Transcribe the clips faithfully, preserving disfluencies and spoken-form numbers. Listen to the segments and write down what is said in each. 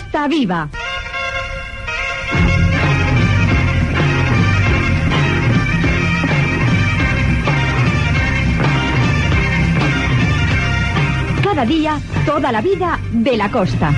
Costa Viva. Cada día, toda la vida de la costa.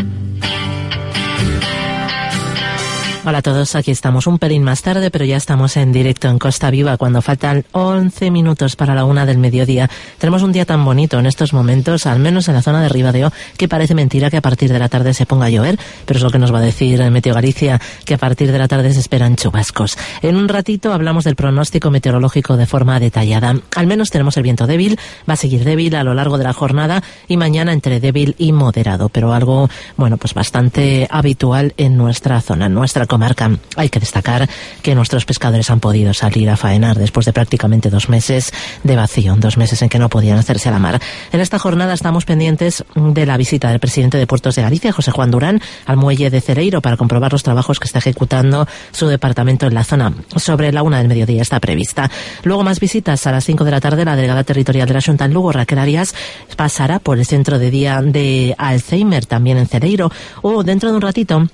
Hola a todos, aquí estamos un pelín más tarde, pero ya estamos en directo en Costa Viva cuando faltan once minutos para la una del mediodía. Tenemos un día tan bonito en estos momentos, al menos en la zona de Ribadeo, que parece mentira que a partir de la tarde se ponga a llover, pero es lo que nos va a decir Meteo Galicia, que a partir de la tarde se esperan chubascos. En un ratito hablamos del pronóstico meteorológico de forma detallada. Al menos tenemos el viento débil, va a seguir débil a lo largo de la jornada y mañana entre débil y moderado, pero algo, bueno, pues bastante habitual en nuestra zona, en nuestra comarca. Hay que destacar que nuestros pescadores han podido salir a faenar después de prácticamente dos meses de vacío, dos meses en que no podían hacerse a la mar. En esta jornada estamos pendientes de la visita del presidente de Puertos de Galicia, José Juan Durán, al muelle de Cereiro para comprobar los trabajos que está ejecutando su departamento en la zona. Sobre la una del mediodía está prevista. Luego más visitas a las cinco de la tarde. La delegada territorial de la Xunta en Lugo, Raquel Arias, pasará por el centro de día de Alzheimer, también en Cereiro, o dentro de un ratito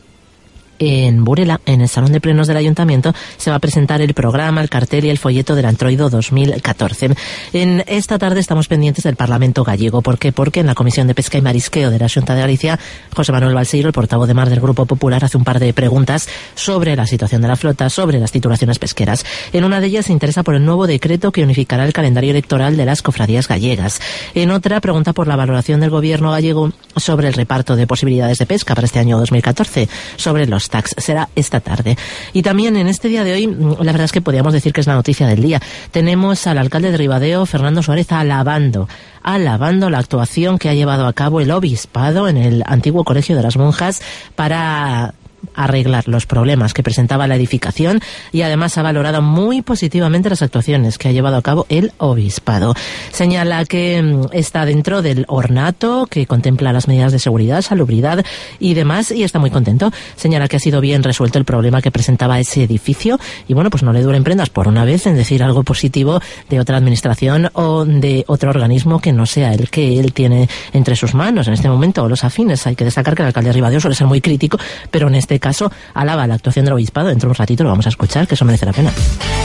en Burela, en el Salón de Plenos del Ayuntamiento, se va a presentar el programa, el cartel y el folleto del Antroido dos mil catorce. En esta tarde estamos pendientes del Parlamento gallego. ¿Por qué? Porque en la Comisión de Pesca y Marisqueo de la Xunta de Galicia, José Manuel Balseiro, el portavoz de mar del Grupo Popular, hace un par de preguntas sobre la situación de la flota, sobre las titulaciones pesqueras. En una de ellas se interesa por el nuevo decreto que unificará el calendario electoral de las cofradías gallegas. En otra pregunta por la valoración del gobierno gallego sobre el reparto de posibilidades de pesca para este año dos mil catorce, sobre los tax. Será esta tarde. Y también en este día de hoy, la verdad es que podríamos decir que es la noticia del día. Tenemos al alcalde de Ribadeo, Fernando Suárez, alabando, alabando la actuación que ha llevado a cabo el obispado en el antiguo Colegio de las Monjas para arreglar los problemas que presentaba la edificación, y además ha valorado muy positivamente las actuaciones que ha llevado a cabo el obispado. Señala que está dentro del ornato, que contempla las medidas de seguridad, salubridad y demás, y está muy contento. Señala que ha sido bien resuelto el problema que presentaba ese edificio, y bueno, pues no le duelen prendas por una vez en decir algo positivo de otra administración o de otro organismo que no sea el que él tiene entre sus manos en este momento, o los afines. Hay que destacar que el alcalde de Ribadeo suele ser muy crítico, pero en este caso alaba la actuación del obispado. Dentro de un ratito lo vamos a escuchar, que eso merece la pena.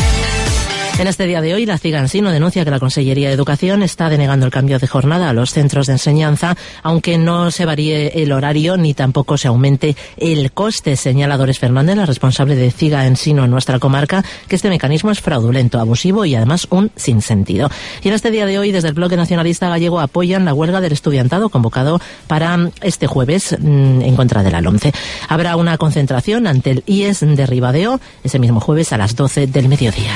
En este día de hoy, la Cigansino denuncia que la Consellería de Educación está denegando el cambio de jornada a los centros de enseñanza, aunque no se varíe el horario ni tampoco se aumente el coste. Señala Dores Fernández, la responsable de Cigansino en nuestra comarca, que este mecanismo es fraudulento, abusivo y además un sinsentido. Y en este día de hoy, desde el Bloque Nacionalista Gallego, apoyan la huelga del estudiantado convocado para este jueves mmm, en contra de la LOMCE. Habrá una concentración ante el I E S de Ribadeo ese mismo jueves a las doce del mediodía.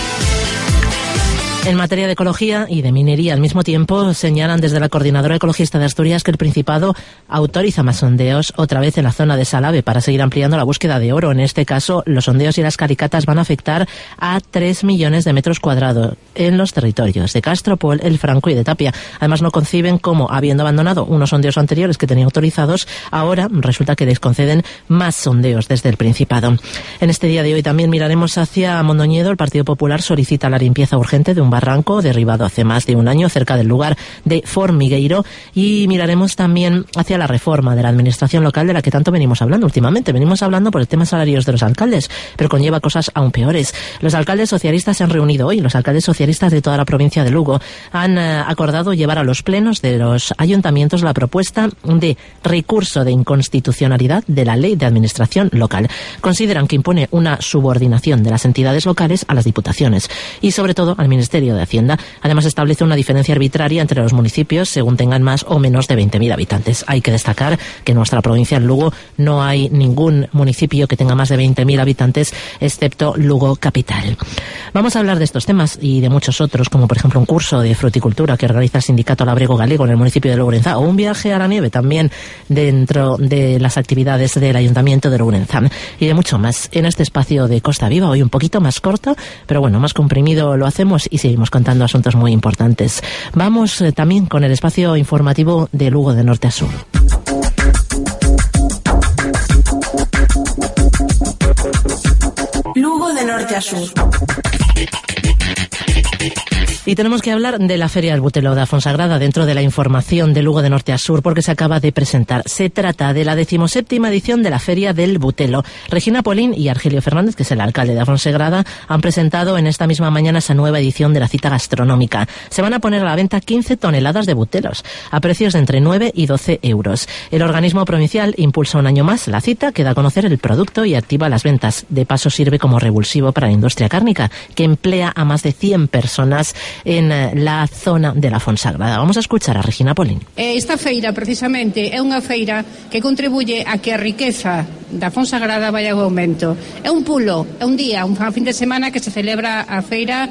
En materia de ecología y de minería al mismo tiempo, señalan desde la Coordinadora Ecologista de Asturias que el Principado autoriza más sondeos otra vez en la zona de Salave para seguir ampliando la búsqueda de oro. En este caso, los sondeos y las calicatas van a afectar a tres millones de metros cuadrados en los territorios de Castropol, El Franco y de Tapia. Además, no conciben cómo, habiendo abandonado unos sondeos anteriores que tenían autorizados, ahora resulta que les conceden más sondeos desde el Principado. En este día de hoy también miraremos hacia Mondoñedo. El Partido Popular solicita la limpieza urgente de un barranco derribado hace más de un año cerca del lugar de Formigueiro, y miraremos también hacia la reforma de la administración local de la que tanto venimos hablando últimamente. Venimos hablando por el tema salarios de los alcaldes, pero conlleva cosas aún peores. Los alcaldes socialistas se han reunido hoy. Los alcaldes socialistas de toda la provincia de Lugo han eh, acordado llevar a los plenos de los ayuntamientos la propuesta de recurso de inconstitucionalidad de la ley de administración local. Consideran que impone una subordinación de las entidades locales a las diputaciones y sobre todo al Ministerio de Hacienda. Además, establece una diferencia arbitraria entre los municipios según tengan más o menos de veinte mil habitantes. Hay que destacar que en nuestra provincia, en Lugo, no hay ningún municipio que tenga más de veinte mil habitantes, excepto Lugo capital. Vamos a hablar de estos temas y de muchos otros, como por ejemplo un curso de fruticultura que organiza el Sindicato Labrego Galego en el municipio de Lourenzá, o un viaje a la nieve también dentro de las actividades del Ayuntamiento de Lourenzá, y de mucho más en este espacio de Costa Viva, hoy un poquito más corto, pero bueno, más comprimido lo hacemos y seguimos contando asuntos muy importantes. Vamos eh, también con el espacio informativo de Lugo de norte a sur. Lugo de norte a sur. Y tenemos que hablar de la Feria del Butelo da Fonsagrada dentro de la información de Lugo de norte a sur, porque se acaba de presentar. Se trata de la decimoséptima edición de la Feria del Butelo. Regina Polín y Argelio Fernández, que es el alcalde de Fonsagrada, han presentado en esta misma mañana esa nueva edición de la cita gastronómica. Se van a poner a la venta quince toneladas de butelos, a precios de entre nueve y doce euros. El organismo provincial impulsa un año más la cita, que da a conocer el producto y activa las ventas. De paso, sirve como revulsivo para la industria cárnica, que emplea a más de cien personas en la zona de la Fonsagrada. Vamos a escuchar a Regina Polín. Esta feira, precisamente, é unha feira que contribuye a que a riqueza da Fonsagrada vaya en aumento. É un pulo, é un día, un fin de semana que se celebra a feira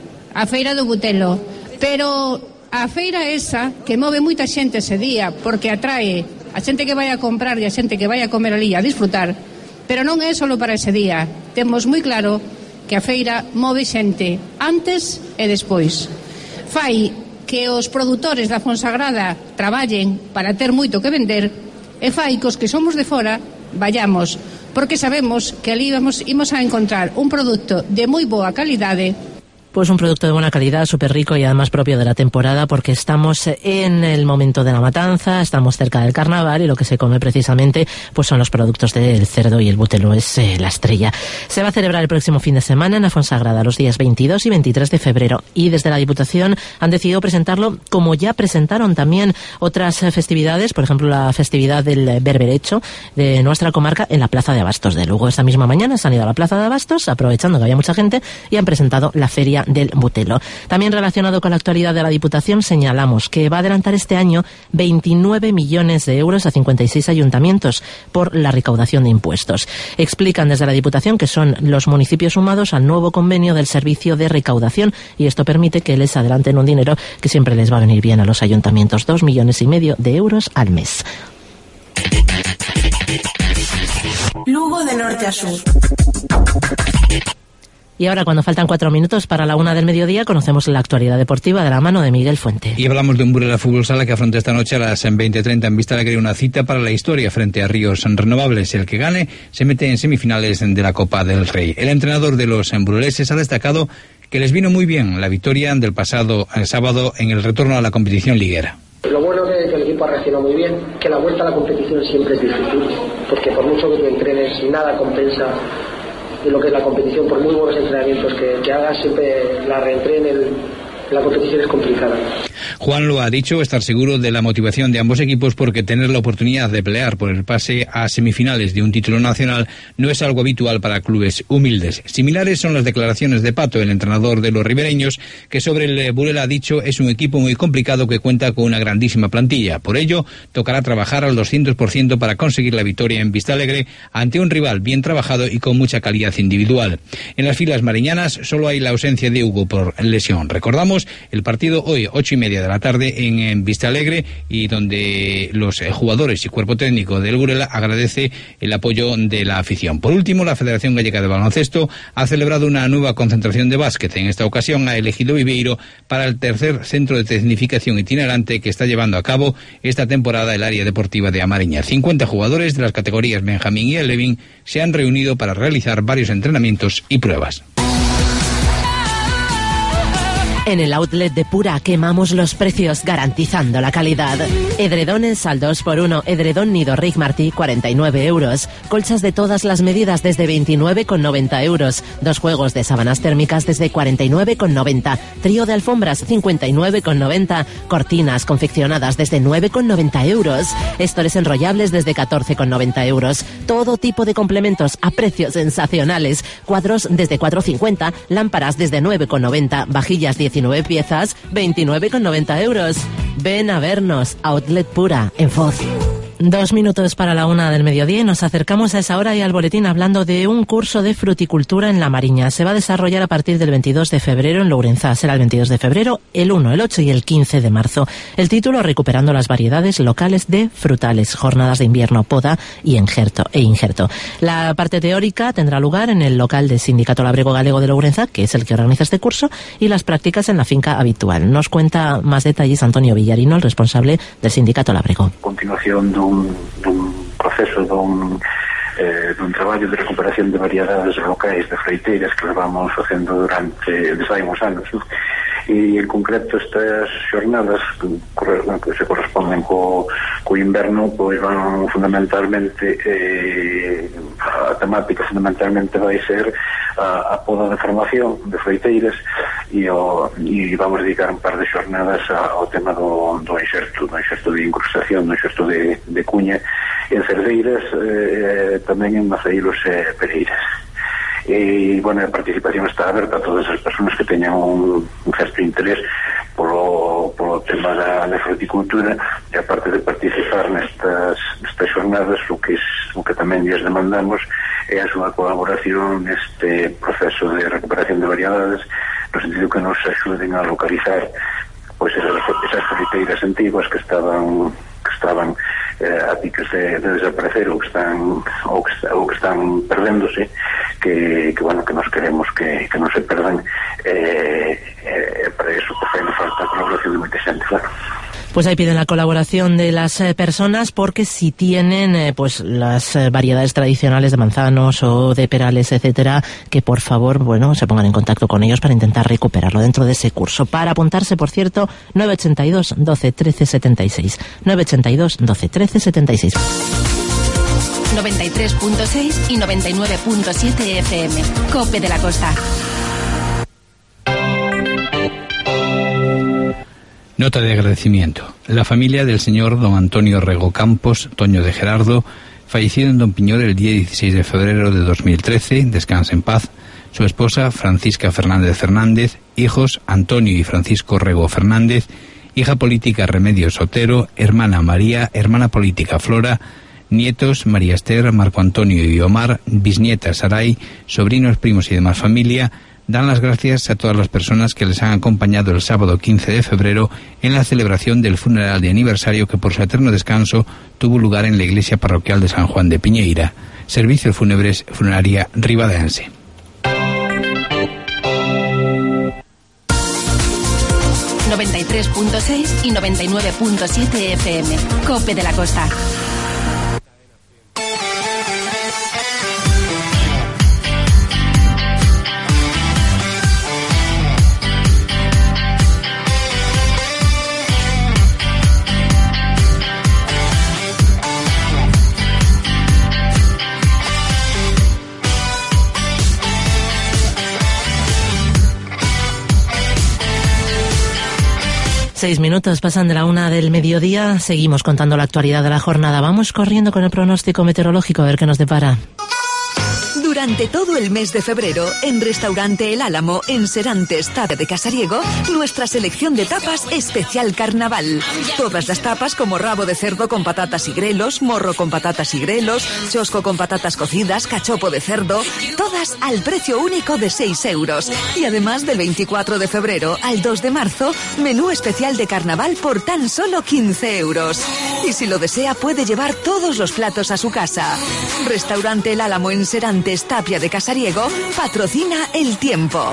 a feira do Butelo, pero a feira esa que move moita xente ese día, porque atrae a xente que vai a comprar e a xente que vai a comer ali a disfrutar, pero non é só para ese día. Temos moi claro que a feira move xente antes e despois. Fai que os produtores da Fonsagrada traballen para ter moito que vender e fai que os que somos de fora vayamos, porque sabemos que ali vamos, imos a encontrar un produto de moi boa calidade. Pues un producto de buena calidad, súper rico y además propio de la temporada, porque estamos en el momento de la matanza, estamos cerca del carnaval y lo que se come precisamente pues son los productos del cerdo, y el butelo es eh, la estrella. Se va a celebrar el próximo fin de semana en la Fonsagrada, los días veintidós y veintitrés de febrero, y desde la Diputación han decidido presentarlo como ya presentaron también otras festividades, por ejemplo la festividad del berberecho de nuestra comarca en la Plaza de Abastos de Lugo. Esta misma mañana se han ido a la Plaza de Abastos, aprovechando que había mucha gente, y han presentado la Feria del Butelo. También relacionado con la actualidad de la Diputación, señalamos que va a adelantar este año veintinueve millones de euros a cincuenta y seis ayuntamientos por la recaudación de impuestos. Explican desde la Diputación que son los municipios sumados al nuevo convenio del servicio de recaudación, y esto permite que les adelanten un dinero que siempre les va a venir bien a los ayuntamientos, dos millones y medio de euros al mes. Lugo de norte a sur. Y ahora, cuando faltan cuatro minutos para la una del mediodía, conocemos la actualidad deportiva de la mano de Miguel Fuente. Y hablamos de un Burela Fútbol Sala que afronta esta noche a las veinte treinta en Vista Alegre una cita para la historia frente a Ríos Renovables. El que gane se mete en semifinales de la Copa del Rey. El entrenador de los buruleses ha destacado que les vino muy bien la victoria del pasado sábado en el retorno a la competición liguera. Lo bueno es que el equipo ha reaccionado muy bien, que la vuelta a la competición siempre es difícil, porque por mucho que tú entrenes, nada compensa lo que es la competición. Por muy buenos entrenamientos que, que hagas, siempre la reentré en el, la competición es complicada. Juan lo ha dicho, estar seguro de la motivación de ambos equipos, porque tener la oportunidad de pelear por el pase a semifinales de un título nacional no es algo habitual para clubes humildes. Similares son las declaraciones de Pato, el entrenador de los ribereños, que sobre el Burela ha dicho es un equipo muy complicado que cuenta con una grandísima plantilla. Por ello, tocará trabajar al doscientos por ciento para conseguir la victoria en Vista Alegre ante un rival bien trabajado y con mucha calidad individual. En las filas mariñanas solo hay la ausencia de Hugo por lesión. Recordamos el partido hoy, ocho y media de la tarde en, en Vista Alegre, y donde los eh, jugadores y cuerpo técnico del Burela agradece el apoyo de la afición. Por último, la Federación Gallega de Baloncesto ha celebrado una nueva concentración de básquet. En esta ocasión ha elegido Viveiro para el tercer centro de tecnificación itinerante que está llevando a cabo esta temporada el área deportiva de Amariña. cincuenta jugadores de las categorías Benjamín y Levin se han reunido para realizar varios entrenamientos y pruebas. En el outlet de Pura quemamos los precios garantizando la calidad. Edredones al dos por uno, edredón nido Rick Martí cuarenta y nueve euros. Colchas de todas las medidas desde veintinueve con noventa euros. Dos juegos de sábanas térmicas desde cuarenta y nueve con noventa. Trío de alfombras cincuenta y nueve con noventa. Cortinas confeccionadas desde nueve con noventa euros. Estores enrollables desde catorce con noventa euros. Todo tipo de complementos a precios sensacionales. Cuadros desde cuatro cincuenta. Lámparas desde nueve con noventa. Vajillas diecinueve piezas, veintinueve con noventa euros. Ven a vernos, Outlet Pura, en Foz. Dos minutos para la una del mediodía y nos acercamos a esa hora y al boletín hablando de un curso de fruticultura en La Mariña. Se va a desarrollar a partir del veintidós de febrero en Lourenzá. Será el veintidós de febrero, el uno, el ocho y el quince de marzo. El título: recuperando las variedades locales de frutales, jornadas de invierno, poda y injerto, e injerto. La parte teórica tendrá lugar en el local del Sindicato Labrego Galego de Lourenzá, que es el que organiza este curso, y las prácticas en la finca habitual. Nos cuenta más detalles Antonio Villarino, el responsable del Sindicato Labrego. A continuación dun, dun proceso dun, eh, dun traballo de recuperación de variedades locais de freiteiras que levamos facendo durante desde hai uns anos, e en concreto estas xornadas que se corresponden co, co inverno, pois van fundamentalmente eh, a temática fundamentalmente vai ser a, a poda de formación de froiteiras e, o, e vamos dedicar un par de xornadas ao tema do, do exerto do exerto de incrustación, do exerto de, de cuña en cerdeiras, eh, tamén en maceiros e pereiras. E, bueno, a participación está aberta a todas as persoas que teñan un, un certo interés polo, polo tema da, da fruticultura, e aparte de participar nestas, nestas xornadas, o que, o que tamén lles demandamos é a súa colaboración neste proceso de recuperación de variedades, no sentido que nos axuden a localizar pois esas, esas froiteiras antiguas que estaban que estaban eh, a piques de, de desaparecer ou que están ou que, ou que están perdéndose, que, que bueno, que nos queremos que, que non se perdan, eh, eh, para eso pues hay falta colaboración de moita xente, claro. Pues ahí piden la colaboración de las eh, personas, porque si tienen eh, pues las eh, variedades tradicionales de manzanos o de perales, etcétera, que por favor, bueno, se pongan en contacto con ellos para intentar recuperarlo dentro de ese curso. Para apuntarse, por cierto, nueve ochenta y dos, doce, trece, setenta y seis. nueve ochenta y dos, doce, trece, setenta y seis. noventa y tres punto seis y noventa y nueve punto siete F M. COPE de la Costa. Nota de agradecimiento. La familia del señor don Antonio Rego Campos, Toño de Gerardo, fallecido en Don Piñor el día dieciséis de febrero de dos mil trece, descansa en paz. Su esposa, Francisca Fernández Fernández, hijos, Antonio y Francisco Rego Fernández, hija política Remedios Otero, hermana María, hermana política Flora, nietos María Esther, Marco Antonio y Omar, bisnieta Saray, sobrinos, primos y demás familia. Dan las gracias a todas las personas que les han acompañado el sábado quince de febrero en la celebración del funeral de aniversario que por su eterno descanso tuvo lugar en la iglesia parroquial de San Juan de Piñeira. Servicios Fúnebres Funeraria Ribadense. noventa y tres punto seis y noventa y nueve punto siete F M. COPE de la Costa. Seis minutos pasan de la una del mediodía. Seguimos contando la actualidad de la jornada. Vamos corriendo con el pronóstico meteorológico a ver qué nos depara. Durante todo el mes de febrero, en Restaurante El Álamo, en Serantes, Tapia de Casariego, nuestra selección de tapas especial carnaval. Todas las tapas como rabo de cerdo con patatas y grelos, morro con patatas y grelos, chosco con patatas cocidas, cachopo de cerdo, todas al precio único de seis euros. Y además del veinticuatro de febrero al dos de marzo, menú especial de carnaval por tan solo quince euros. Y si lo desea, puede llevar todos los platos a su casa. Restaurante El Álamo en Serantes, Tapia de Casariego, patrocina el tiempo.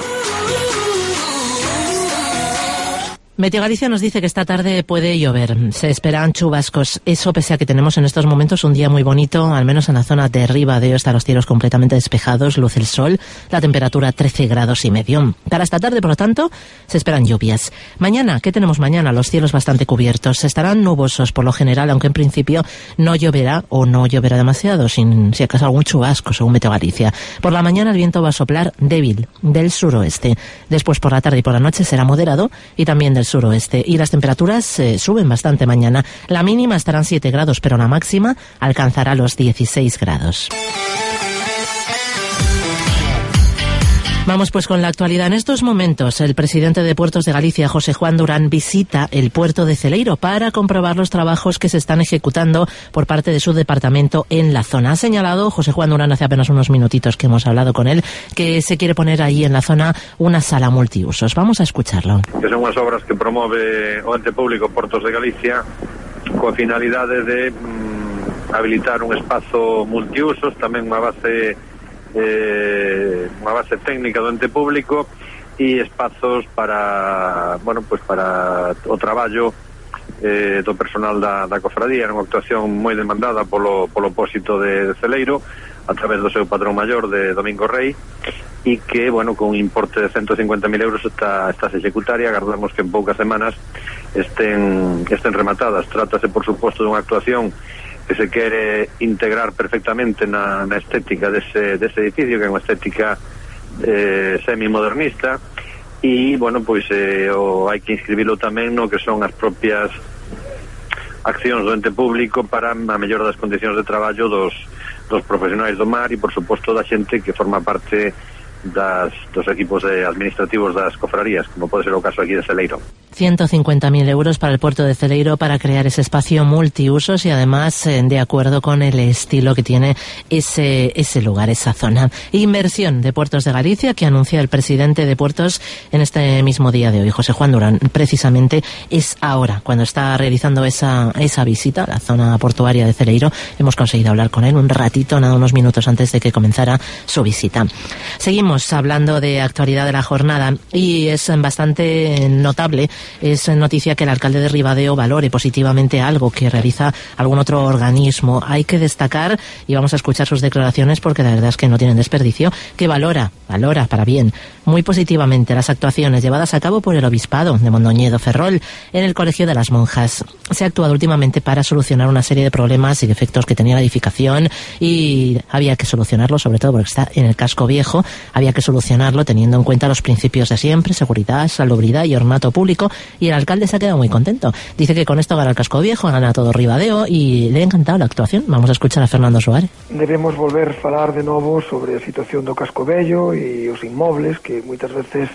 Meteo Galicia nos dice que esta tarde puede llover. Se esperan chubascos. Eso pese a que tenemos en estos momentos un día muy bonito, al menos en la zona de Ribadeo están los cielos completamente despejados, luce el sol, la temperatura trece grados y medio. Para esta tarde, por lo tanto, se esperan lluvias. Mañana, ¿qué tenemos mañana? Los cielos bastante cubiertos. Estarán nubosos por lo general, aunque en principio no lloverá o no lloverá demasiado, sin si acaso algún chubasco, según Meteo Galicia. Por la mañana el viento va a soplar débil del suroeste. Después por la tarde y por la noche será moderado y también del suroeste, y las temperaturas eh, suben bastante mañana. La mínima estarán siete grados, pero la máxima alcanzará los dieciséis grados. Vamos pues con la actualidad. En estos momentos, el presidente de Puertos de Galicia, José Juan Durán, visita el puerto de Celeiro para comprobar los trabajos que se están ejecutando por parte de su departamento en la zona. Ha señalado José Juan Durán hace apenas unos minutitos que hemos hablado con él, que se quiere poner ahí en la zona una sala multiusos. Vamos a escucharlo. Que son as obras que promove o ente público Portos de Galicia coa finalidade de mm, habilitar un espazo multiusos, tamén unha base eh, unha base técnica do ente público e espazos para, bueno, pues para o traballo eh, do personal da, da cofradía. Era unha actuación moi demandada polo, polo pósito de, de Celeiro, a través do seu patrón maior de Domingo Rei, e que, bueno, con un importe de ciento cincuenta mil euros está, está se executar e agardamos que en poucas semanas estén, estén rematadas. Trátase, por suposto, dunha actuación que se quere integrar perfectamente na, na estética dese, dese edificio, que é unha estética eh, semi-modernista, e, bueno, pois eh, o, hai que inscribilo tamén no que son as propias accións do ente público para a mellora das condicións de traballo dos, dos profesionais do mar e, por suposto, da xente que forma parte das, dos equipos de administrativos das cofradías, como pode ser o caso aquí de Celeiro. ciento cincuenta mil euros para el puerto de Celeiro para crear ese espacio multiusos y además eh, de acuerdo con el estilo que tiene ese, ese lugar, esa zona. Inversión de Puertos de Galicia que anuncia el presidente de Puertos en este mismo día de hoy, José Juan Durán. Precisamente es ahora, cuando está realizando esa, esa visita a la zona portuaria de Celeiro. Hemos conseguido hablar con él un ratito, nada, unos minutos antes de que comenzara su visita. Seguimos hablando de actualidad de la jornada y es bastante notable. Es noticia que el alcalde de Ribadeo valore positivamente algo que realiza algún otro organismo. Hay que destacar, y vamos a escuchar sus declaraciones porque la verdad es que no tienen desperdicio, que valora, valora para bien, muy positivamente las actuaciones llevadas a cabo por el Obispado de Mondoñedo Ferrol en el Colegio de las Monjas. Se ha actuado últimamente para solucionar una serie de problemas y defectos que tenía la edificación y había que solucionarlo, sobre todo porque está en el casco viejo, había que solucionarlo teniendo en cuenta los principios de siempre, seguridad, salubridad y ornato público. Y el alcalde se ha quedado muy contento. Dice que con esto gana el casco viejo, gana todo Ribadeo y le ha encantado la actuación. Vamos a escuchar a Fernando Suárez. Debemos volver a falar de novo sobre a situación do casco vello e os inmobles que moitas veces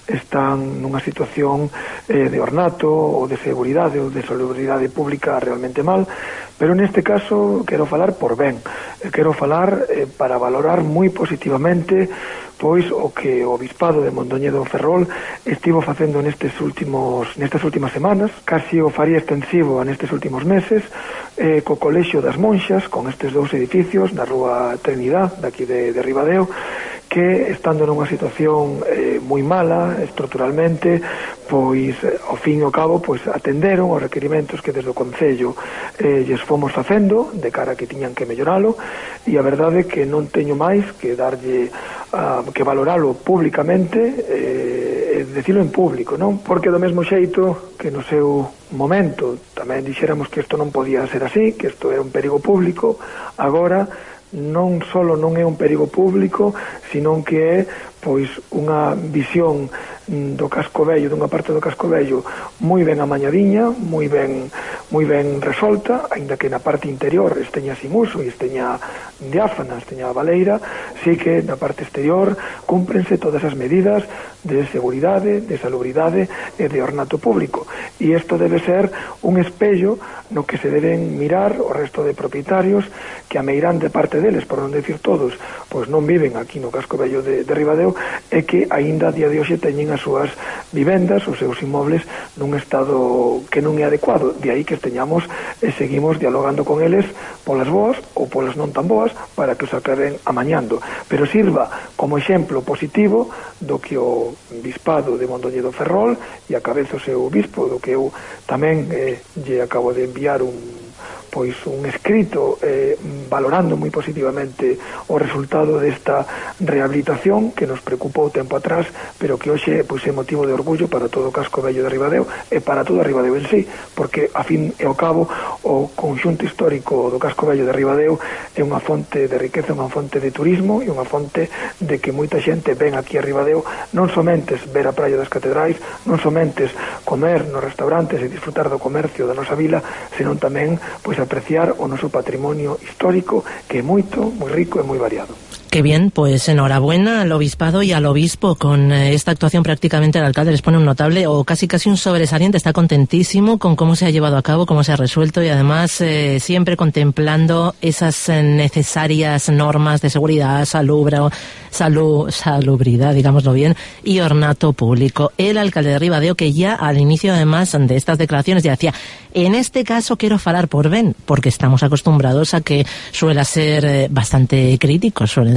están nunha situación eh, de ornato ou de seguridade ou de salubridade pública realmente mal, pero neste caso quero falar por ben, quero falar eh, para valorar moi positivamente pois o que o Obispado de Mondoñedo Ferrol estivo facendo nestes últimos nestas últimas semanas, casi o faría extensivo a nestes últimos meses, eh, co Colexio das Monxas, con estes dous edificios na Rúa Trinidad, daqui de, de Ribadeo, que estando nunha situación eh, moi mala estruturalmente, pois ao fin e ao cabo pois atenderon os requerimentos que desde o Concello eh, lles fomos facendo de cara a que tiñan que melloralo, e a verdade é que non teño máis que darlle uh, que valoralo públicamente eh, e decilo en público, non? Porque do mesmo xeito que no seu momento tamén dixéramos que isto non podía ser así, que isto era un perigo público, agora non só non é un perigo público, sino que é pois unha visión do casco vello, dunha parte do casco vello moi ben amañadiña, moi ben moi ben resolta, aínda que na parte interior esteña sin uso e esteña diáfana, esteña baleira, sí que na parte exterior cúmprense todas as medidas de seguridade, de salubridade e de ornato público, e isto debe ser un espello no que se deben mirar o resto de propietarios que a meirande parte deles, por non decir todos, pois non viven aquí no casco vello de, de Ribadeo, e que aínda a día de hoxe teñen as súas vivendas, os seus inmobles nun estado que non é adecuado. De aí que teñamos e seguimos dialogando con eles polas boas ou polas non tan boas para que os acaben amañando, pero sirva como exemplo positivo do que o Bispado de Mondoñedo Ferrol e a cabeza o seu bispo, do que eu tamén eh, lle acabo de enviar un pois un escrito eh, valorando moi positivamente o resultado desta rehabilitación que nos preocupou tempo atrás, pero que hoxe pois é motivo de orgullo para todo o casco vello de Ribadeo e para toda Ribadeo en sí, porque a fin e ao cabo o conxunto histórico do casco vello de Ribadeo é unha fonte de riqueza, unha fonte de turismo e unha fonte de que moita xente ven aquí a Ribadeo non somentes ver a Praia das Catedrais, non somentes comer nos restaurantes e disfrutar do comercio da nosa vila, senón tamén pois apreciar o noso patrimonio histórico que é moito, moi rico e moi variado. Qué bien, pues enhorabuena al obispado y al obispo. Con esta actuación prácticamente el alcalde les pone un notable o casi casi un sobresaliente. Está contentísimo con cómo se ha llevado a cabo, cómo se ha resuelto y además eh, siempre contemplando esas eh, necesarias normas de seguridad, salubra, salud, salubridad, digámoslo bien, y ornato público. El alcalde de Ribadeo, que ya al inicio además de estas declaraciones ya decía, en este caso quiero falar por ben, porque estamos acostumbrados a que suele ser eh, bastante críticos, suelen ser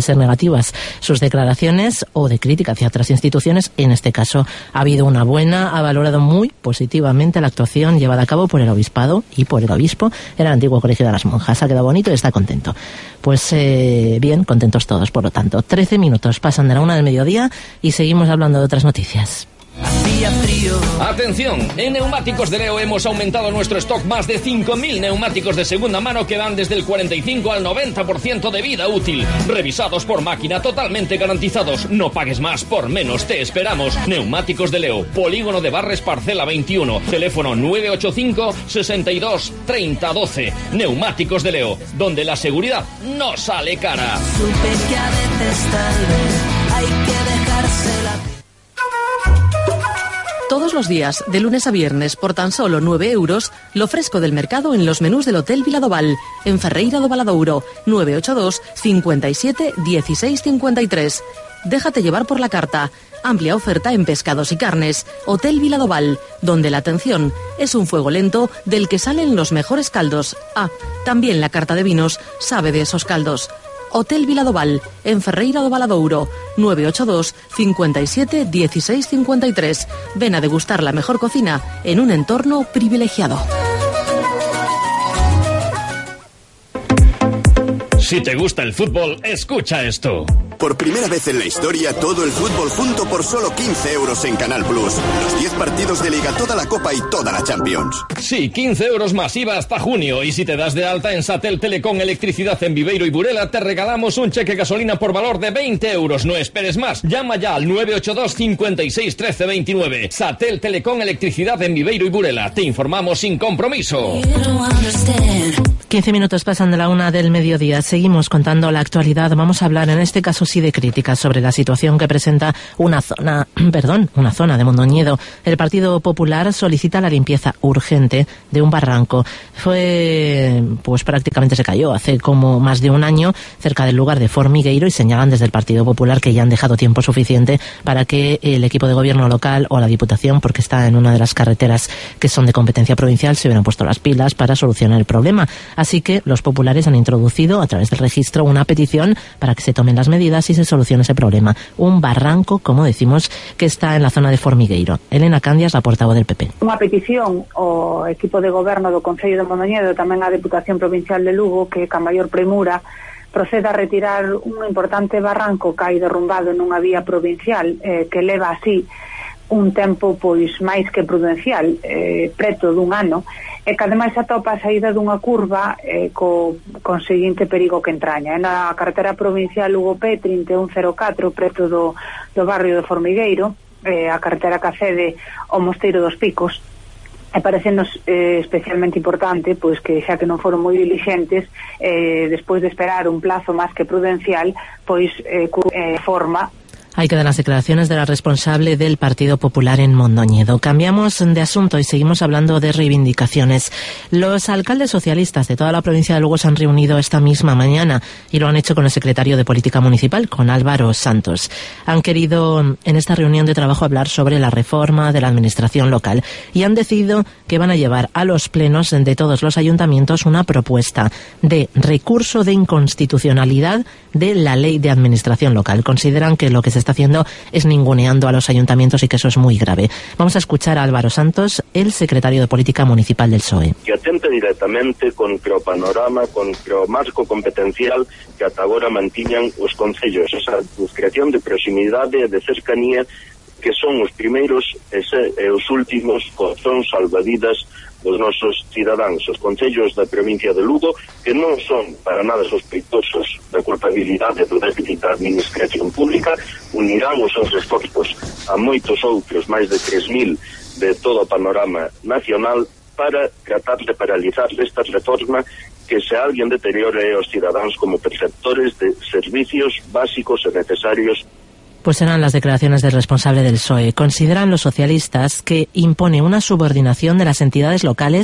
ser negativas sus declaraciones o de crítica hacia otras instituciones. En este caso ha habido una buena, ha valorado muy positivamente la actuación llevada a cabo por el obispado y por el obispo en el antiguo colegio de las monjas. Ha quedado bonito y está contento. Pues eh, bien, contentos todos, por lo tanto. trece minutos pasan de la una del mediodía y seguimos hablando de otras noticias. Hacía frío. Atención, en Neumáticos de Leo hemos aumentado nuestro stock. Más de cinco mil neumáticos de segunda mano que van desde el cuarenta y cinco al noventa por ciento de vida útil. Revisados por máquina, totalmente garantizados. No pagues más por menos, te esperamos. Neumáticos de Leo, Polígono de Barres, parcela veintiuno. Teléfono nueve ocho cinco, sesenta y dos, treinta doce. Neumáticos de Leo, donde la seguridad no sale cara. Supe que a veces tal vez hay que dejársela. Todos los días, de lunes a viernes, por tan solo nueve euros, lo fresco del mercado en los menús del Hotel Viladoval, en Ferreira do Valadouro, nueve ocho dos, cincuenta y siete, dieciséis cincuenta y tres. Déjate llevar por la carta. Amplia oferta en pescados y carnes. Hotel Viladoval, donde la atención es un fuego lento del que salen los mejores caldos. Ah, también la carta de vinos sabe de esos caldos. Hotel Viladoval, en Ferreira do Valadouro, nueve ocho dos, cincuenta y siete, dieciséis cincuenta y tres. Ven a degustar la mejor cocina en un entorno privilegiado. Si te gusta el fútbol, escucha esto. Por primera vez en la historia, todo el fútbol junto por solo quince euros en Canal Plus. Los diez partidos de Liga, toda la Copa y toda la Champions. Sí, quince euros más I V A hasta junio. Y si te das de alta en Satel Telecom Electricidad en Viveiro y Burela, te regalamos un cheque gasolina por valor de veinte euros. No esperes más. Llama ya al nueve ocho dos, cincuenta y seis, trece veintinueve. Satel Telecom Electricidad en Viveiro y Burela. Te informamos sin compromiso. quince minutos pasan de la una del mediodía. Seguimos contando la actualidad. Vamos a hablar, en este caso sí, de críticas sobre la situación que presenta una zona, perdón, una zona de Mondoñedo. El Partido Popular solicita la limpieza urgente de un barranco. Fue, pues prácticamente se cayó hace como más de un año cerca del lugar de Formigueiro y señalan desde el Partido Popular que ya han dejado tiempo suficiente para que el equipo de gobierno local o la Diputación, porque está en una de las carreteras que son de competencia provincial, se hubieran puesto las pilas para solucionar el problema. Así que los populares han introducido a través del registro una petición para que se tomen las medidas y se solucione ese problema. Un barranco, como decimos, que está en la zona de Formigueiro. Elena Candias, la portavoz del P P. Unha petición ao equipo de goberno do Concello de Mondoñedo, tamén á Deputación Provincial de Lugo, que ca maior premura proceda a retirar un importante barranco que hai derrumbado nunha vía provincial, eh, que leva así un tempo pois máis que prudencial, eh, preto dun ano, e que ademais atopa a saída dunha curva eh, co conseguinte perigo que entraña. É na carretera provincial Lugo P trinta e un cero catro, preto do, do barrio de Formigueiro, eh, a carretera que accede ao Mosteiro dos Picos. E parecenos eh, especialmente importante pois que xa que non foron moi dilixentes, eh, despois de esperar un plazo máis que prudencial, pois eh, eh, forma. Ahí quedan las declaraciones de la responsable del Partido Popular en Mondoñedo. Cambiamos de asunto y seguimos hablando de reivindicaciones. Los alcaldes socialistas de toda la provincia de Lugo se han reunido esta misma mañana y lo han hecho con el secretario de Política Municipal, con Álvaro Santos. Han querido en esta reunión de trabajo hablar sobre la reforma de la administración local y han decidido que van a llevar a los plenos de todos los ayuntamientos una propuesta de recurso de inconstitucionalidad de la ley de administración local. Consideran que lo que se está haciendo es ninguneando a los ayuntamientos y que eso es muy grave. Vamos a escuchar a Álvaro Santos, el secretario de Política Municipal del P S O E. Que atente directamente contra o panorama, contra o marco competencial que ata agora mantiñan os concellos, esa creación de proximidade e de cercanía que son os primeiros e, se, e os últimos cozóns salvavidas dos nosos cidadáns. Os concellos da provincia de Lugo, que non son para nada sospeitosos da culpabilidade do déficit da administración pública, unirán os seus esforzos a moitos outros, máis de tres mil de todo o panorama nacional, para tratar de paralizar esta reforma que se alguén deteriore aos cidadáns como perceptores de servicios básicos e necesarios. Pues eran las declaraciones del responsable del P S O E. Consideran los socialistas que impone una subordinación de las entidades locales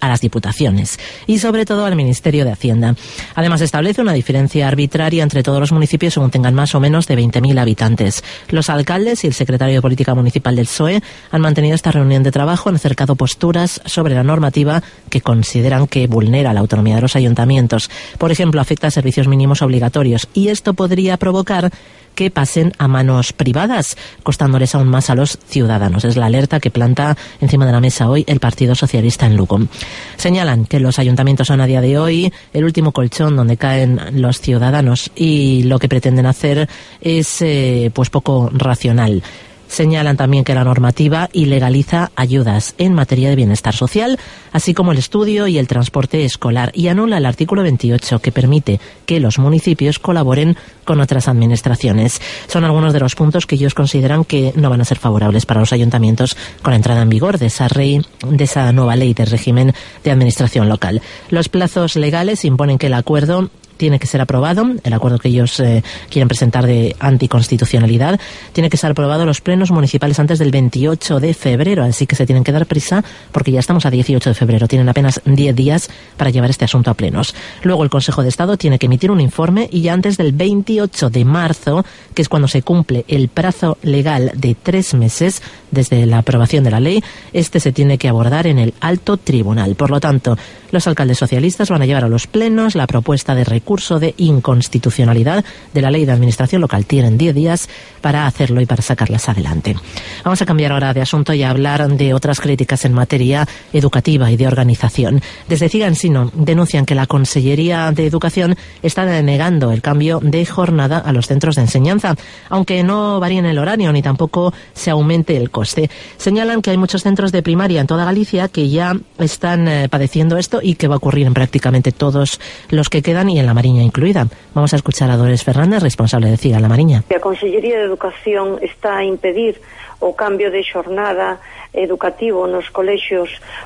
a las diputaciones y sobre todo al Ministerio de Hacienda. Además establece una diferencia arbitraria entre todos los municipios según tengan más o menos de veinte mil habitantes. Los alcaldes y el secretario de Política Municipal del P S O E han mantenido esta reunión de trabajo, han acercado posturas sobre la normativa que consideran que vulnera la autonomía de los ayuntamientos. Por ejemplo, afecta a servicios mínimos obligatorios y esto podría provocar que pasen a manos privadas, costándoles aún más a los ciudadanos. Es la alerta que planta encima de la mesa hoy el Partido Socialista en Lugo. Señalan que los ayuntamientos son a día de hoy el último colchón donde caen los ciudadanos y lo que pretenden hacer es eh, pues poco racional. Señalan también que la normativa ilegaliza ayudas en materia de bienestar social, así como el estudio y el transporte escolar, y anula el artículo veintiocho, que permite que los municipios colaboren con otras administraciones. Son algunos de los puntos que ellos consideran que no van a ser favorables para los ayuntamientos con la entrada en vigor de esa, rey, de esa nueva ley de régimen de administración local. Los plazos legales imponen que el acuerdo tiene que ser aprobado, el acuerdo que ellos eh, quieren presentar de anticonstitucionalidad, tiene que ser aprobado los plenos municipales antes del veintiocho de febrero, así que se tienen que dar prisa porque ya estamos a dieciocho de febrero, tienen apenas diez días para llevar este asunto a plenos. Luego el Consejo de Estado tiene que emitir un informe y ya antes del veintiocho de marzo, que es cuando se cumple el plazo legal de tres meses desde la aprobación de la ley, este se tiene que abordar en el alto tribunal. Por lo tanto, los alcaldes socialistas van a llevar a los plenos la propuesta de recurso de inconstitucionalidad de la ley de administración local. Tienen diez días para hacerlo y para sacarlas adelante. Vamos a cambiar ahora de asunto y a hablar de otras críticas en materia educativa y de organización. Desde Cigansino denuncian que la Consellería de Educación está denegando el cambio de jornada a los centros de enseñanza, aunque no varíen el horario ni tampoco se aumente el coste. Señalan que hay muchos centros de primaria en toda Galicia que ya están eh, padeciendo esto y que va a ocurrir en prácticamente todos los que quedan y en La Mariña incluida. Vamos a escuchar a Dolores Fernández, responsable de CIGA La Mariña. A Consellería de Educación está a impedir o cambio de xornada educativo nos colexios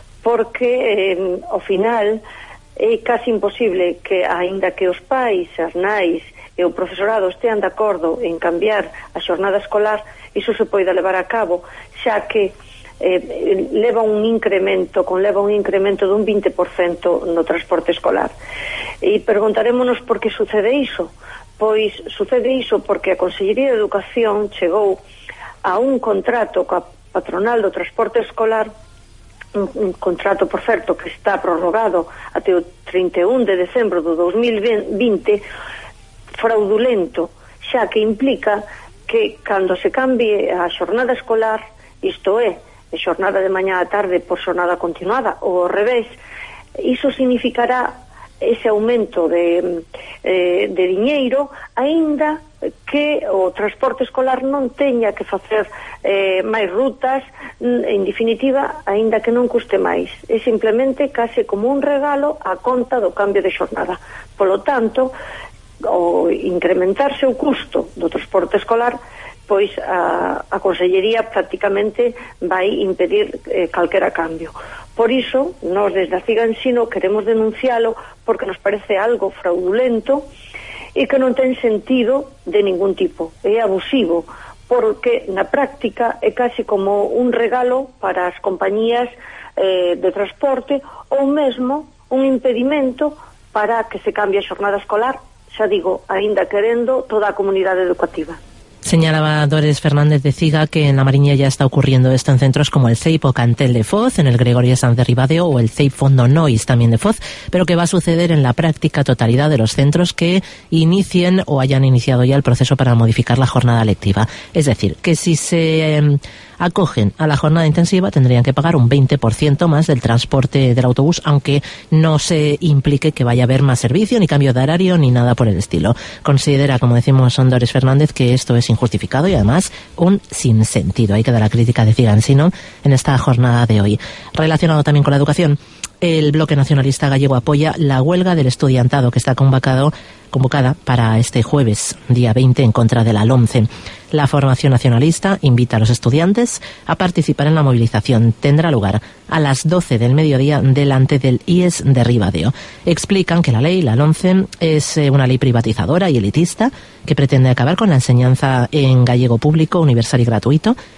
porque eh, ao final é casi imposible que, aínda que os pais, as nais e o profesorado estean de acordo en cambiar a xornada escolar, iso se poida levar a cabo, xa que eh, leva un incremento, conleva un incremento dun vinte por cento no transporte escolar. E preguntarémonos por que sucede iso. Pois sucede iso porque a Consellería de Educación chegou a un contrato coa patronal do transporte escolar, un, un contrato, por certo, que está prorrogado até o trinta e un de decembro do dos mil vinte, fraudulento, xa que implica que cando se cambie a xornada escolar, isto é, de xornada de mañá a tarde por xornada continuada ou ao revés, iso significará ese aumento de, eh, de diñeiro, aínda que o transporte escolar non teña que facer eh, máis rutas, en definitiva, aínda que non custe máis. É simplemente case como un regalo a conta do cambio de xornada. Polo tanto, o incrementarse o custo do transporte escolar, pois a, a Consellería prácticamente vai impedir eh, calquera cambio. Por iso, nós desde a Cigansino queremos denuncialo porque nos parece algo fraudulento e que non ten sentido de ningún tipo. É abusivo, porque na práctica é casi como un regalo para as compañías eh, de transporte ou mesmo un impedimento para que se cambie a xornada escolar, xa digo, aínda querendo toda a comunidade educativa. Señalaba Dolores Fernández de Ciga que en La Mariña ya está ocurriendo esto en centros como el C E I P o Cantel de Foz, en el Gregorio Sanz de Ribadeo o el C E I P Fondo Nois también de Foz, pero que va a suceder en la práctica totalidad de los centros que inicien o hayan iniciado ya el proceso para modificar la jornada lectiva. Es decir, que si se eh, acogen a la jornada intensiva tendrían que pagar un veinte por ciento más del transporte del autobús, aunque no se implique que vaya a haber más servicio, ni cambio de horario, ni nada por el estilo. Considera, como decimos Dolores Fernández, que esto es injustificado y además un sinsentido. Ahí queda la crítica de Cigansino en esta jornada de hoy. Relacionado también con la educación, el Bloque Nacionalista Gallego apoya la huelga del estudiantado que está convocado, convocada para este jueves, día veinte, en contra de la LOMCE. La formación nacionalista invita a los estudiantes a participar en la movilización. Tendrá lugar a las doce del mediodía delante del I E S de Ribadeo. Explican que la ley, la LOMCE, es una ley privatizadora y elitista que pretende acabar con la enseñanza en gallego público, universal y gratuito,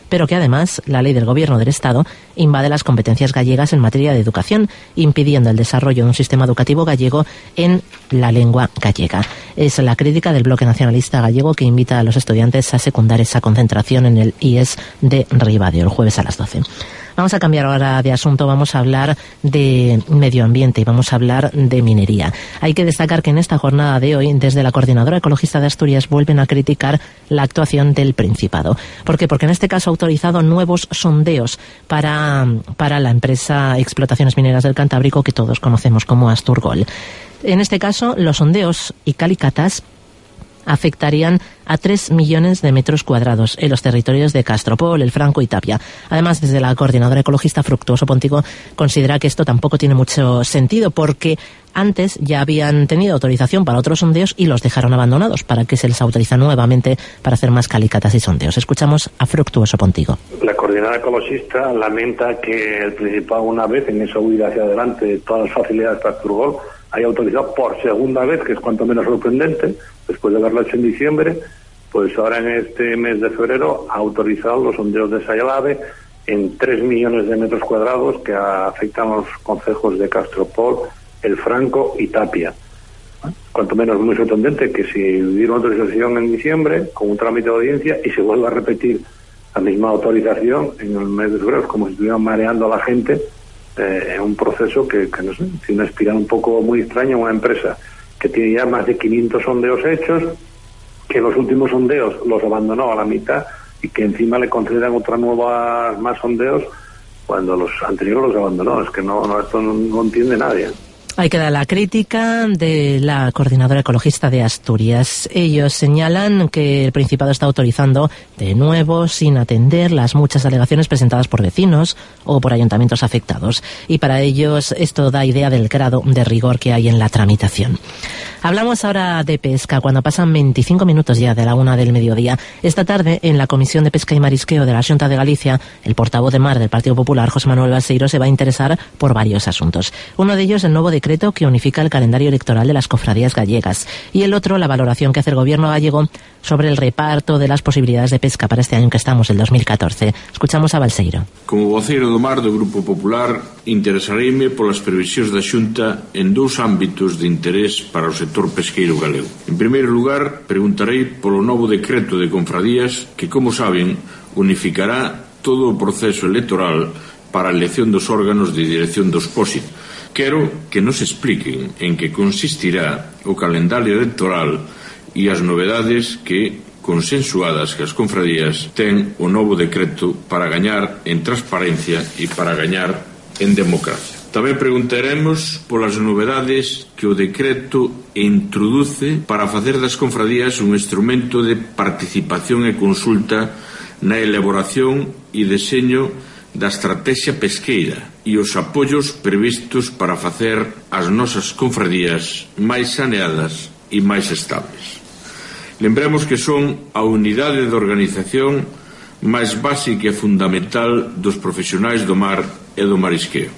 pero que además la ley del Gobierno del Estado invade las competencias gallegas en materia de educación, impidiendo el desarrollo de un sistema educativo gallego en la lengua gallega. Es la crítica del Bloque Nacionalista Gallego, que invita a los estudiantes a secundar esa concentración en el I E S de Ribadeo el jueves a las doce. Vamos a cambiar ahora de asunto, vamos a hablar de medio ambiente y vamos a hablar de minería. Hay que destacar que en esta jornada de hoy, desde la Coordinadora Ecologista de Asturias, vuelven a criticar la actuación del Principado. ¿Por qué? Porque en este caso ha autorizado nuevos sondeos para, para la empresa Explotaciones Mineras del Cantábrico, que todos conocemos como Asturgol. En este caso, los sondeos y calicatas afectarían a tres millones de metros cuadrados en los territorios de Castropol, El Franco y Tapia. Además, desde la Coordinadora Ecologista, Fructuoso Pontico considera que esto tampoco tiene mucho sentido, porque antes ya habían tenido autorización para otros sondeos y los dejaron abandonados. ¿Para que se les autoriza nuevamente para hacer más calicatas y sondeos? Escuchamos a Fructuoso Pontico. La Coordinadora Ecologista lamenta que el Principado, una vez en esa huida hacia adelante de todas las facilidades para Asturgol, haya autorizado por segunda vez, que es cuanto menos sorprendente, después de haberlo hecho en diciembre, pues ahora en este mes de febrero ha autorizado los sondeos de Sayalave en tres millones de metros cuadrados que afectan a los concejos de Castropol, El Franco y Tapia. Cuanto menos muy sorprendente que si dieron autorización en diciembre con un trámite de audiencia y se vuelva a repetir la misma autorización en el mes de febrero, como si estuvieran mareando a la gente. Eh, en un proceso que, que no sé, tiene una espiral un poco muy extraña. Una empresa que tiene ya más de quinientos sondeos hechos, que los últimos sondeos los abandonó a la mitad y que encima le concedan otras nuevas más sondeos cuando los anteriores los abandonó. Es que no, no esto no, no entiende nadie. Ahí queda la crítica de la Coordinadora Ecologista de Asturias. Ellos señalan que el Principado está autorizando de nuevo, sin atender las muchas alegaciones presentadas por vecinos o por ayuntamientos afectados. Y para ellos esto da idea del grado de rigor que hay en la tramitación. Hablamos ahora de pesca, cuando pasan veinticinco minutos ya de la una del mediodía. Esta tarde, en la Comisión de Pesca y Marisqueo de la Xunta de Galicia, el portavoz de Mar del Partido Popular, José Manuel Balseiro, se va a interesar por varios asuntos. Uno de ellos, el nuevo decreto que unifica el calendario electoral de las cofradías gallegas, y el otro, la valoración que hace el gobierno gallego sobre el reparto de las posibilidades de pesca para este año que estamos, el dos mil catorce. Escuchamos a Balseiro. Como voceiro do Mar do Grupo Popular, interesareime polas previsións da Xunta en dous ámbitos de interés para o sector pesqueiro galego. En primeiro lugar, preguntarei polo novo decreto de confradías que, como saben, unificará todo o proceso electoral para a elección dos órganos de dirección dos P O S I. Quero que nos expliquen en que consistirá o calendario electoral e as novedades que, consensuadas que as confradías, ten o novo decreto para gañar en transparencia e para gañar en democracia. Tamén preguntaremos polas novedades que o decreto introduce para facer das confradías un instrumento de participación e consulta na elaboración e deseño da estrategia pesqueira e os apoios previstos para facer as nosas confradías máis saneadas e máis estables. Lembremos que son a unidade de organización máis básica e fundamental dos profesionais do mar e do marisqueo.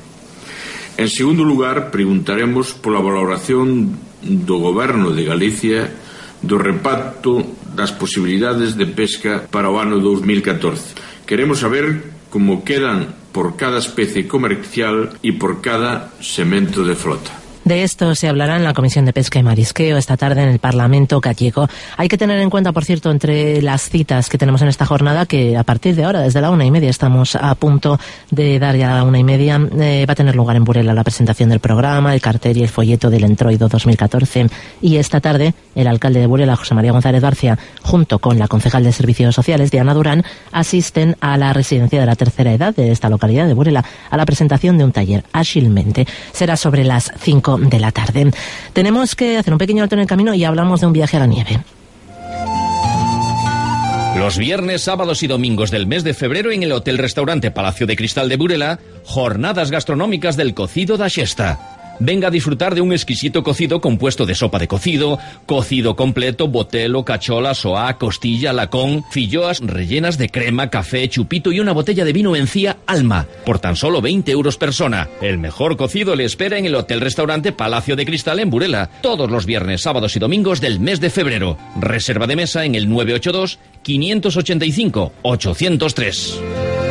En segundo lugar, preguntaremos pola valoración do Goberno de Galicia do reparto das posibilidades de pesca para o ano dos mil catorce. Queremos saber como quedan por cada especie comercial y por cada segmento de flota. De esto se hablará en la Comisión de Pesca y Marisqueo esta tarde en el Parlamento gallego. Hay que tener en cuenta, por cierto, entre las citas que tenemos en esta jornada, que a partir de ahora, desde la una y media, estamos a punto de dar ya la una y media, eh, va a tener lugar en Burela la presentación del programa, el cartel y el folleto del Entroido dos mil catorce. Y esta tarde, el alcalde de Burela, José María González Barcia, junto con la concejal de Servicios Sociales, Diana Durán, asisten a la residencia de la tercera edad de esta localidad de Burela a la presentación de un taller ágilmente. Será sobre las cinco de la tarde. Tenemos que hacer un pequeño alto en el camino y hablamos de un viaje a la nieve. Los viernes, sábados y domingos del mes de febrero en el Hotel Restaurante Palacio de Cristal de Burela, jornadas gastronómicas del cocido da Xesta. Venga a disfrutar de un exquisito cocido compuesto de sopa de cocido, cocido completo, botelo, cachola, soá, costilla, lacón, filloas rellenas de crema, café, chupito y una botella de vino Encía Alma, por tan solo veinte euros persona. El mejor cocido le espera en el Hotel-Restaurante Palacio de Cristal en Burela, todos los viernes, sábados y domingos del mes de febrero. Reserva de mesa en el nueve ocho dos, cinco ocho cinco, ocho cero tres.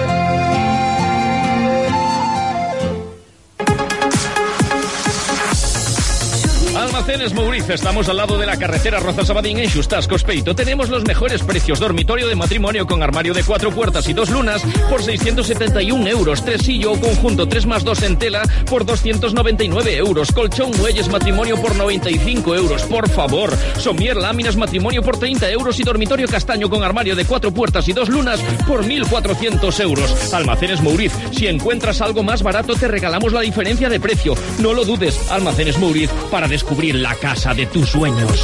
Almacenes Mouriz, estamos al lado de la carretera Rozas-Abadín en Xustás, Cospeito. Tenemos los mejores precios. Dormitorio de matrimonio con armario de cuatro puertas y dos lunas por seiscientos setenta y un euros. Tresillo o conjunto tres más dos en tela por doscientos noventa y nueve euros. Colchón muelles matrimonio por noventa y cinco euros. Por favor. Somier láminas matrimonio por treinta euros y dormitorio castaño con armario de cuatro puertas y dos lunas por mil cuatrocientos euros. Almacenes Mouriz. Si encuentras algo más barato te regalamos la diferencia de precio. No lo dudes. Almacenes Mouriz, para descubrir la casa de tus sueños.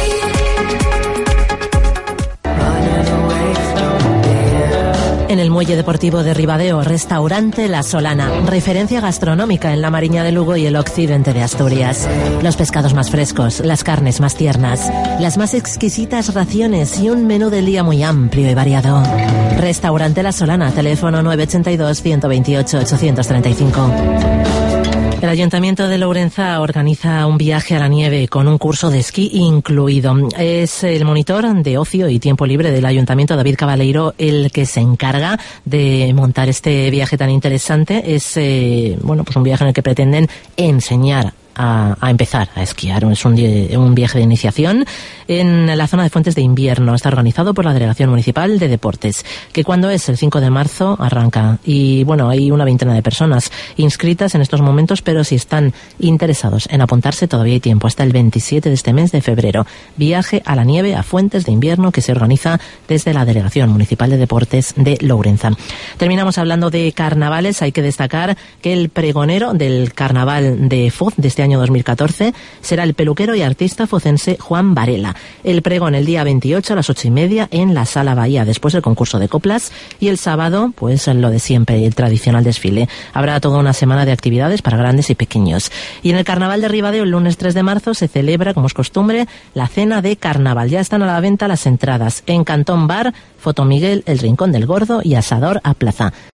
En el Muelle Deportivo de Ribadeo, Restaurante La Solana, referencia gastronómica en la Mariña de Lugo y el occidente de Asturias. Los pescados más frescos, las carnes más tiernas, las más exquisitas raciones y un menú del día muy amplio y variado. Restaurante La Solana, teléfono nueve ocho dos, uno dos ocho, ocho tres cinco. El Ayuntamiento de Lourenza organiza un viaje a la nieve con un curso de esquí incluido. Es el monitor de ocio y tiempo libre del Ayuntamiento, David Cabaleiro, el que se encarga de montar este viaje tan interesante. Es eh, bueno, pues un viaje en el que pretenden enseñar A, a empezar a esquiar. Es un, un viaje de iniciación en la zona de Fuentes de Invierno. Está organizado por la Delegación Municipal de Deportes, que cuando es el cinco de marzo arranca. Y bueno, hay una veintena de personas inscritas en estos momentos, pero si están interesados en apuntarse todavía hay tiempo, hasta el veintisiete de este mes de febrero. Viaje a la nieve a Fuentes de Invierno que se organiza desde la Delegación Municipal de Deportes de Lourenza. Terminamos hablando de carnavales. Hay que destacar que el pregonero del carnaval de Foz de este año dos mil catorce será el peluquero y artista focense Juan Varela. El pregón el día veintiocho a las ocho y media en la Sala Bahía, después el concurso de coplas, y el sábado pues lo de siempre, el tradicional desfile. Habrá toda una semana de actividades para grandes y pequeños. Y en el Carnaval de Ribadeo el lunes tres de marzo se celebra, como es costumbre, la cena de carnaval. Ya están a la venta las entradas en Cantón Bar, Foto Miguel, El Rincón del Gordo y Asador a Plaza.